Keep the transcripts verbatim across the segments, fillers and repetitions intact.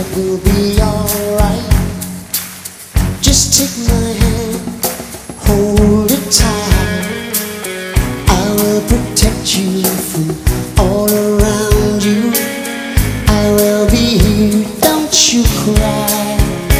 will be alright. Just take my hand, hold it tight. I will protect you from all around you. I will be here, don't you cry.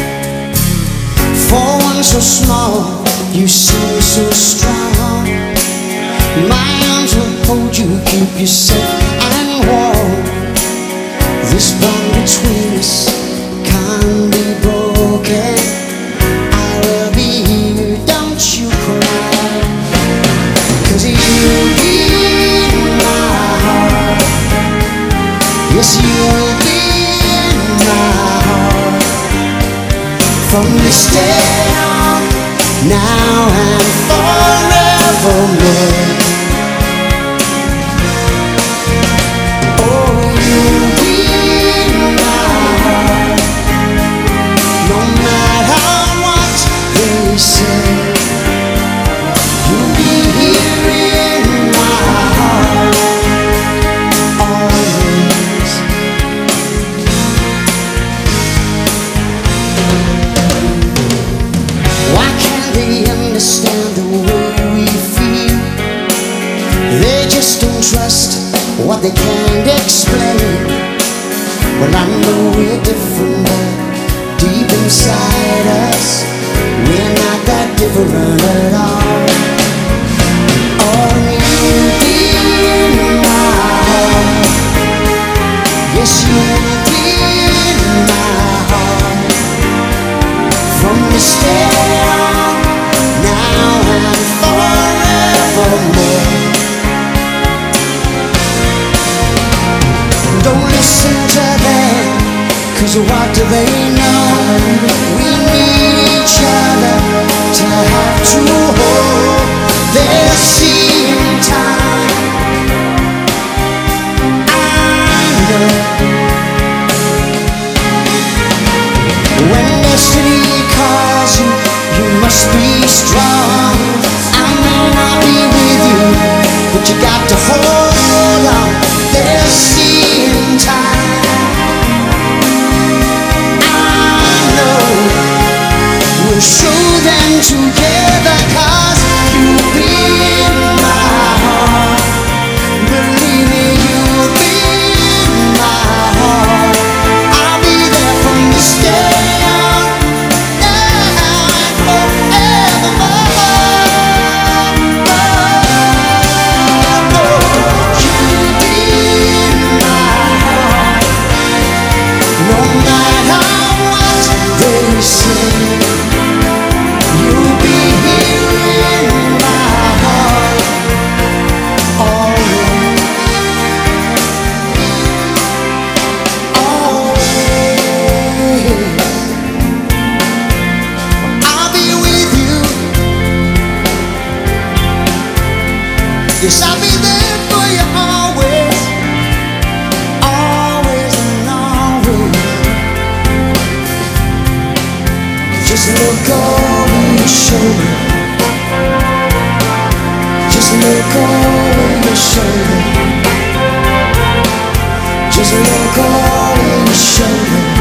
For one so small, you seem so strong. My arms will hold you, keep you safe and warm. This bond between us can't be broken. I will be here, don't you cry. 'Cause you'll be in my heart. Yes, you'll be in my heart. From this day on, now and forevermore. Understand the way we feel. They just don't trust what they can't explain. Well, I know we're different, but deep inside us, we're not that different at all. Oh, you'll be in my heart. Yes, you'll be in my heart. From this day on, now and forevermore. Don't listen to them, 'cause what do they know? We need each other to have to hold. They'll see in time. I know when destiny calls you, you must be strong. I may not be with you, but you got to hold on. They'll see in time. I know we'll show them together, 'cause you'll be in my heart. Believe me, you'll be in my heart. I'll be there from this day on. Yes, I'll be there for you always, always and always. Just look over your shoulder. Just look over your shoulder. Just look over your shoulder.